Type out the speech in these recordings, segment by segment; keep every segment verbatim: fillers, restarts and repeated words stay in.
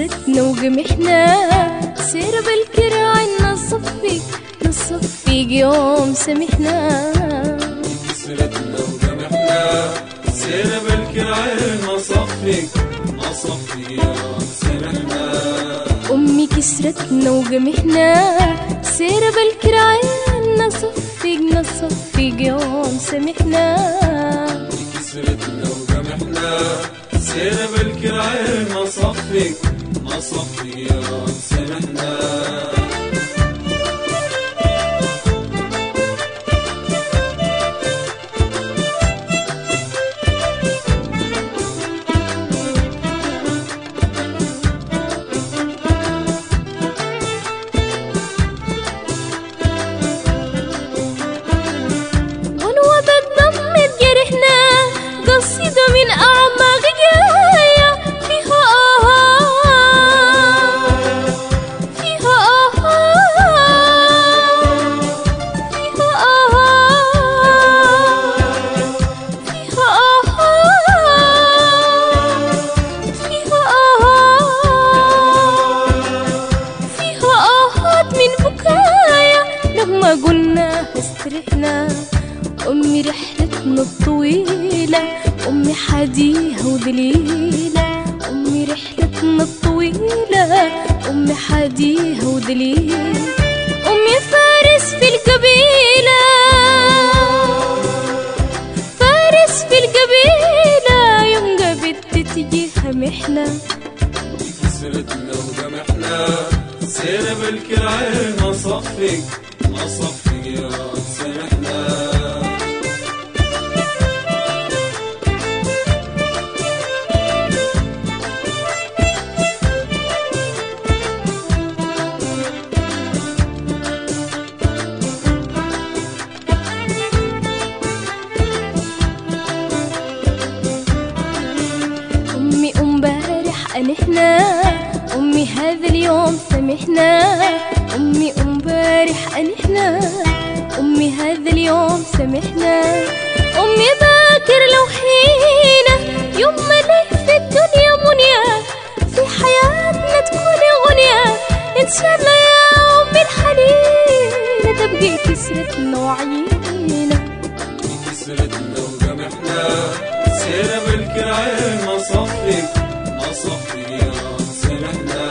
كسرتنا وجمحنا سير بالكراعي نصفي نصفي يوم سمحنا. كسرتنا وجمحنا سير بالكراعي نصفي نصفي يوم سمحنا. أمي كسرتنا وجمحنا سير بالكراعي نصفي نصفي يوم سمحنا. كسرتنا وجمحنا سير بالكراعي نصفي نصفي يوم سمحنا. أمي رحلتنا الطويلة أمي حديها ودليلة. أمي رحلتنا الطويلة أمي حديها ودليلة. أمي فارس في القبيلة فارس في القبيلة يوم قبلت تجيها محنة. كسرتنا وجمحنا سير بالكراعي نصفي نصفي يوم سمحنا. أمي امبارح أنحنا أمي هذا اليوم سمحنا. أمي امبارح أنحنا أمي هذا اليوم سمحنا. أمي باكر لو حينا يوم ما في الدنيا منيا في حياتنا تكون غنيا إن شاء الله يا أمي الحنينة تبقي كسرتنا وعينا. كسرتنا وجمحنا سير بالكراعي نصفي نصفي يوم سمحنا.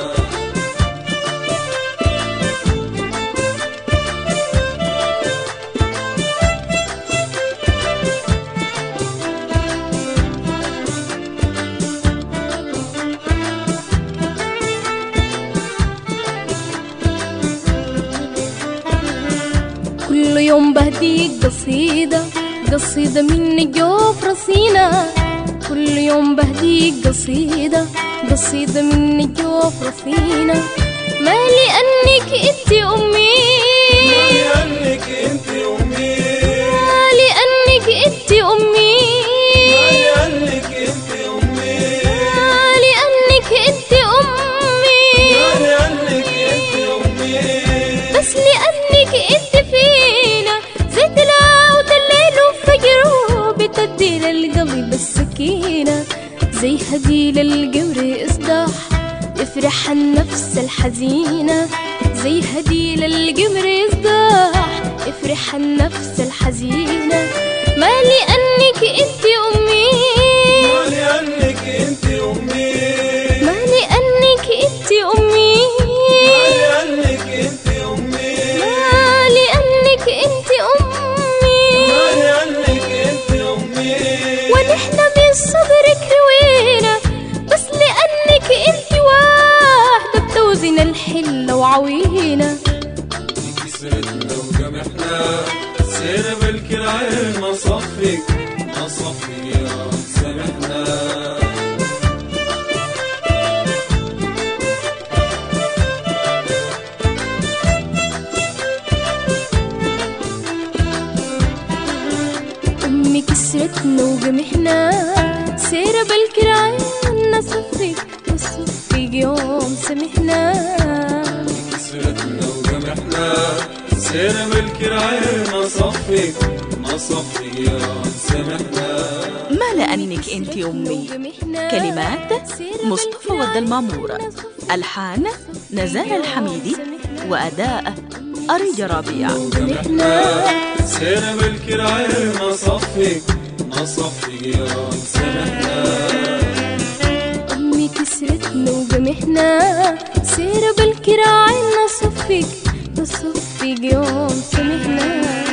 كل يوم بهديك قصيدة قصيدة مني جوف رصينا. كل يوم بهديك قصيدة قصيدة مني جوف رصينا. ما لأنك انت أمي ما لأنك انت أمي ما لأنك انت أمي ما لأنك انت أمي ما لأنك انت أمي ما لأنك انت أمي بس لأنك انت فينا زي تلاوة الليل وفجره بتدي للقلب السكينة. زي هدي للقمر إصداح يفرح النفس الحزينة. زي هدي للقمر إصداح يفرح النفس الحزينة. ما لأنك انت أمي ما لأنك انت أمي ما لأنك انت أمي ما لأنك انت أمي ما لأنك انت أمي ما لأنك انت أمي ونحن من صدرك روينا بس لأنك انت واحدة بتوزن الحلة وعوينا. كسرتنا وجمحنا سير بالكراعي نصفي نصفي يوم سمحنا. أمي كسرتنا وجمحنا سير بالكراعي نصفي نصفي يوم سمحنا. كسرتنا وجمحنا سير بالكراعي نصفي نصفي يوم سمحنا. على أنك أنت أمي. كلمات مصطفى ود المعمور، ألحان نزار الحميدي، وأداء أريج ربيع. سير بالكراعين نصفق نصفق يا سمحنا. أمي كسرتنا وجمحنا، سير بالكراعين نصفق نصفق يوم سمحنا.